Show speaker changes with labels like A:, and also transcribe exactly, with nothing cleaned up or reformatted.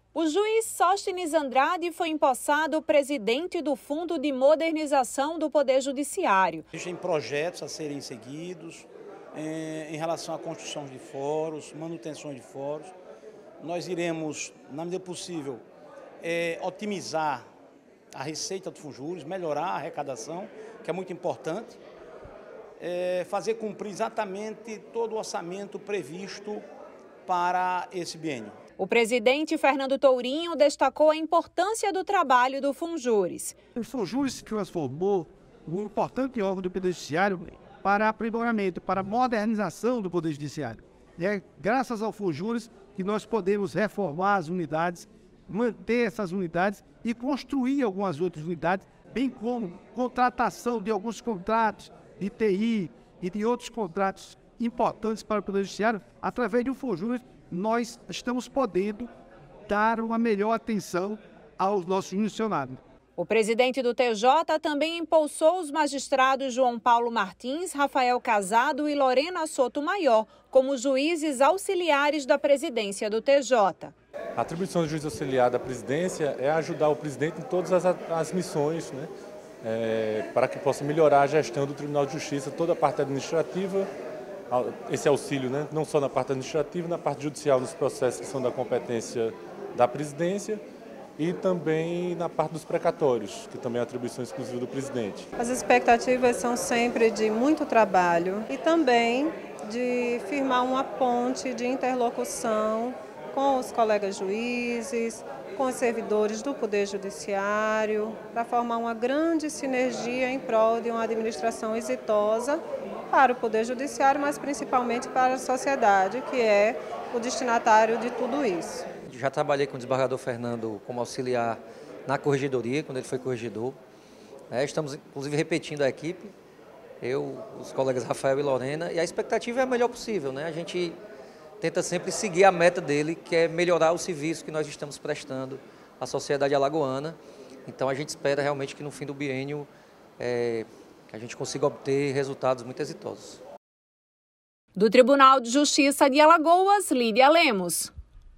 A: O juiz Sóstenes Andrade foi empossado presidente do Fundo de Modernização do Poder Judiciário.
B: Existem projetos a serem seguidos eh, em relação à construção de fóruns, manutenção de fóruns. Nós iremos, na medida possível, eh, otimizar a receita do Funjuris, melhorar a arrecadação, que é muito importante, eh, fazer cumprir exatamente todo o orçamento previsto para esse biênio.
A: O presidente Fernando Tourinho destacou a importância do trabalho do Funjuris.
C: O Funjuris se transformou num importante órgão do Poder Judiciário para aprimoramento, para modernização do Poder Judiciário. É graças ao Funjuris que nós podemos reformar as unidades, manter essas unidades e construir algumas outras unidades, bem como contratação de alguns contratos de T I e de outros contratos importantes para o Poder Judiciário. Através do Funjuris, nós estamos podendo dar uma melhor atenção aos nossos funcionários.
A: O presidente do T J também impulsou os magistrados João Paulo Martins, Rafael Casado e Lorena Sotomayor como juízes auxiliares da presidência do T J.
D: A atribuição do juiz auxiliar da presidência é ajudar o presidente em todas as, as missões, né, é, para que possa melhorar a gestão do Tribunal de Justiça, toda a parte administrativa, esse auxílio, né, não só na parte administrativa, na parte judicial, nos processos que são da competência da presidência e também na parte dos precatórios, que também é atribuição exclusiva do presidente.
E: As expectativas são sempre de muito trabalho e também de firmar uma ponte de interlocução com os colegas juízes, com os servidores do Poder Judiciário, para formar uma grande sinergia em prol de uma administração exitosa para o Poder Judiciário, mas principalmente para a sociedade, que é o destinatário de tudo isso.
F: Já trabalhei com o desembargador Fernando como auxiliar na corregedoria, quando ele foi corregedor. É, estamos, inclusive, repetindo a equipe, eu, os colegas Rafael e Lorena, e a expectativa é a melhor possível, né? A gente tenta sempre seguir a meta dele, que é melhorar o serviço que nós estamos prestando à sociedade alagoana. Então a gente espera realmente que no fim do biênio é, que a gente consiga obter resultados muito exitosos.
A: Do Tribunal de Justiça de Alagoas, Lídia Lemos.